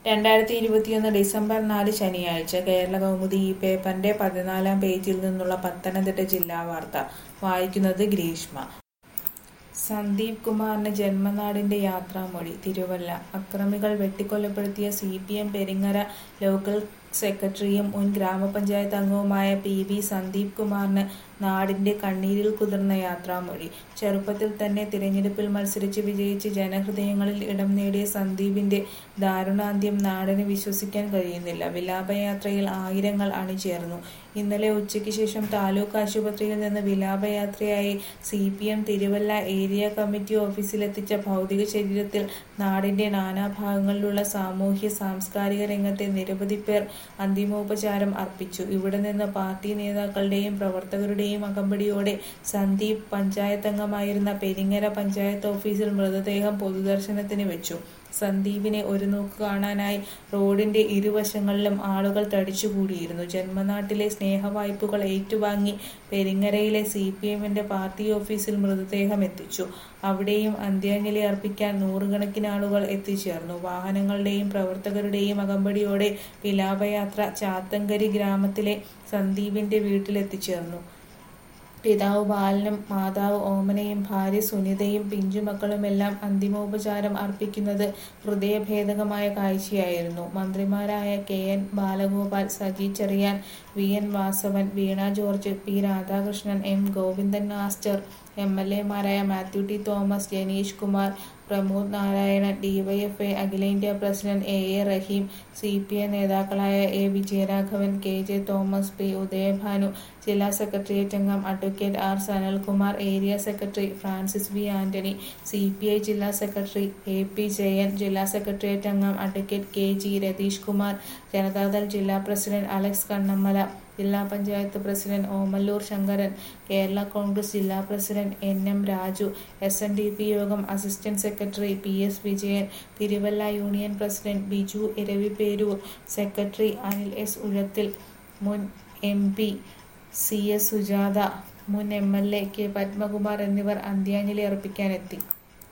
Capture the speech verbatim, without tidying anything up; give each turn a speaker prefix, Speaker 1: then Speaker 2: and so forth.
Speaker 1: രണ്ടായിരത്തി ഇരുപത്തിയൊന്ന് ഡിസംബർ നാല് ശനിയാഴ്ച കേരള കൗമുദി ഈ പേപ്പറിന്റെ പതിനാലാം പേജിൽ നിന്നുള്ള പത്തനംതിട്ട ജില്ലാ വാർത്ത വായിക്കുന്നത് ഗ്രീഷ്മ. സന്ദീപ് കുമാറിന് ജന്മനാടിന്റെ യാത്രാമൊഴി. തിരുവല്ല. അക്രമികൾ വെട്ടിക്കൊലപ്പെടുത്തിയ C P M Peringara local സെക്രട്ടറിയും മുൻ ഗ്രാമപഞ്ചായത്ത് അംഗവുമായ പി വി സന്ദീപ് കുമാറിന് നാടിന്റെ കണ്ണീരിൽ കുതിർന്ന യാത്രാമൊഴി. ചെറുപ്പത്തിൽ തന്നെ തിരഞ്ഞെടുപ്പിൽ മത്സരിച്ച് വിജയിച്ച് ജനഹൃദയങ്ങളിൽ ഇടം നേടിയ സന്ദീപിന്റെ ദാരുണാന്ത്യം നാടിന് വിശ്വസിക്കാൻ കഴിയുന്നില്ല. വിലാപയാത്രയിൽ ആയിരങ്ങൾ അണിചേർന്നു. ഇന്നലെ ഉച്ചയ്ക്ക് ശേഷം താലൂക്ക് ആശുപത്രിയിൽ നിന്ന് വിലാപയാത്രയായി C P M Thiruvalla area committee ഓഫീസിലെത്തിച്ച ഭൗതിക ശരീരത്തിൽ നാടിന്റെ നാനാഭാഗങ്ങളിലുള്ള സാമൂഹ്യ സാംസ്കാരിക രംഗത്തെ നിരവധി പേർ അന്തിമോപചാരം അർപ്പിച്ചു. ഇവിടെ നിന്ന് പാർട്ടി നേതാക്കളുടെയും പ്രവർത്തകരുടെയും അകമ്പടിയോടെ സന്ദീപ് പഞ്ചായത്തംഗമായിരുന്ന പെരിങ്ങര പഞ്ചായത്ത് ഓഫീസിൽ മൃതദേഹം പൊതുദർശനത്തിന് വെച്ചു. സന്ദീപിനെ ഒരു നോക്ക് കാണാനായി റോഡിന്റെ ഇരുവശങ്ങളിലും ആളുകൾ തടിച്ചുകൂടിയിരുന്നു. ജന്മനാട്ടിലെ സ്നേഹവായ്പുകൾ ഏറ്റുവാങ്ങി പെരിങ്ങരയിലെ സി പി എമ്മിന്റെ പാർട്ടി ഓഫീസിൽ മൃതദേഹം എത്തിച്ചു. അവിടെയും അന്ത്യാഞ്ജലി അർപ്പിക്കാൻ നൂറുകണക്കിന് ആളുകൾ എത്തിച്ചേർന്നു. വാഹനങ്ങളുടെയും പ്രവർത്തകരുടെയും അകമ്പടിയോടെ വിലാപയാത്ര ചാത്തങ്കരി ഗ്രാമത്തിലെ സന്ദീപിന്റെ വീട്ടിലെത്തിച്ചേർന്നു. പിതാവ് ബാലനും മാതാവ് ഓമനയും ഭാര്യ സുനിതയും പിഞ്ചുമക്കളുമെല്ലാം അന്തിമോപചാരം അർപ്പിക്കുന്നത് ഹൃദയഭേദകമായ കാഴ്ചയായിരുന്നു. മന്ത്രിമാരായ K N Balagopal, Saji Cherian, V N Vasavan, Veena George, P Radhakrishnan, M Govindan master, M L എമാരായ Mathew T Thomas, Janeesh Kumar, Pramod Narayanan, DYFI അഖിലേന്ത്യാ president A A Rahim, C P I നേതാക്കളായ A Vijayaraghavan, K J Thomas, P Udayabhanu, ജില്ലാ സെക്രട്ടേറിയറ്റ് അംഗം advocate R Sanalkumar, area secretary Francis V Antony, C P I ജില്ലാ secretary A P Jayan, ജില്ലാ secretariat അംഗം advocate K G Ratheesh Kumar, Janata Dal ജില്ലാ president Alex Kannamala, ജില്ലാ panchayat president Omallur Sankaran, Kerala Congress ജില്ലാ president N M Raju, S N D P Yogam assistant secretary P S Vijayan, Thiruvalla union president Biju Eraviperoor, secretary Anil S Uzhathil, മുൻ M P C S Sujatha, മുൻ M L A K Padmakumar എന്നിവർ അന്ത്യാഞ്ജലി അർപ്പിക്കാനെത്തി.